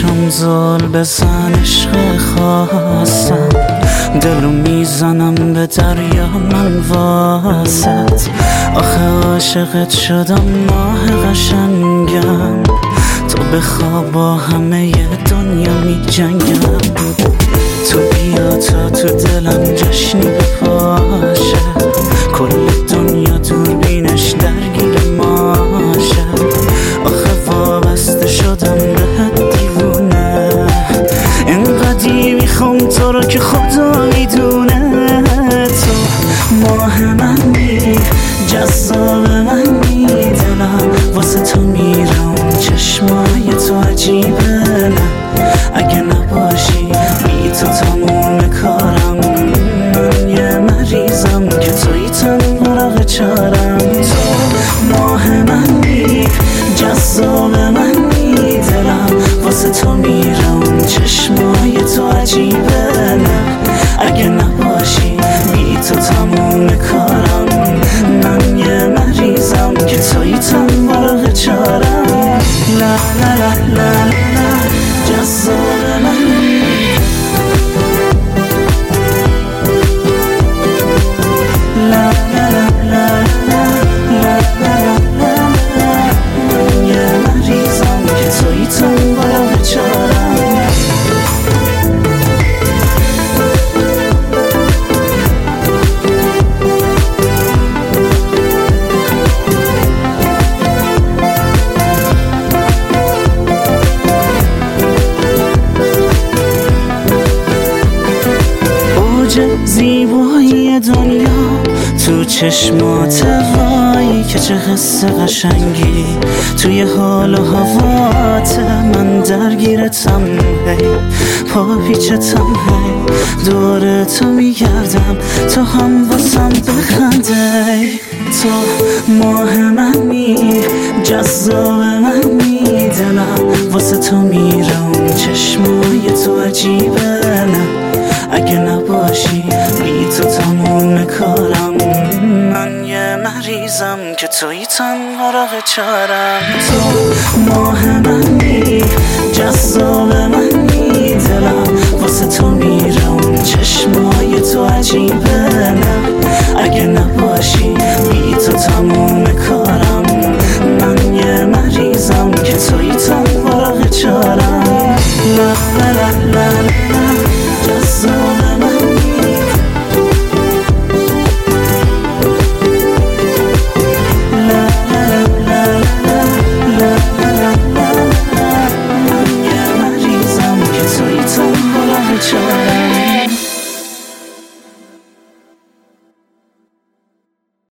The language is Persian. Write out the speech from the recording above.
چشم زل بزن عشق خواستم، دلو میزنم به دریا من واسط. آخه عاشقت شدم ماه قشنگم، تو بخواب با همه دنیا می جنگم. تو بیا تا تو دلم جشنی بپاشه، کل دنیا دوربینش درگیر ماشه. آخه وابسته شدم بهت دیوونه، اینقدی میخوام تو رو که خدا میدونه. تو ماه منی، جذاب منی، دلم واسه تو میرم، چشمای تو عجیبه. نه اگه نباشی بی تو تموم کارم، من یه مریضم که توی تن چارم. تو ماه منی، جذاب منی، دلم واسه تو میرم، چشمای تو عجیبه. نه اگه نباشی بی تو تموم کارم، من یه مریضم که توی تن چارم. لا لا لا لا لا، جذاب منی. لا لا لا لا لا لا لا، من یه مریضم که توی تن چارم. زیبایی دنیا تو چشمات، وای که چه حس قشنگی توی حال و هوات. من درگیرتم هی، پا پیچتم هی، دور تو میگردم، تو هم واسم بخنده. تو ماه منی، جذاب منی، دلم واسه تو میرم، چشمای تو عجیبه. نه اگه نباشی بی تو تموم کارم، من یه مریضم که توی تن چارم. تو ماه منی، جذاب منی، دلم واسه تو میرم، چشمای تو عجیبه. نه اگه نباشی بی تو تموم کارم، من یه مریضم که توی تن چارم. لا لا لا لا، جذاب منی. لا لا لا لا لا لا لا، من یه مریضم که توی تن چارم.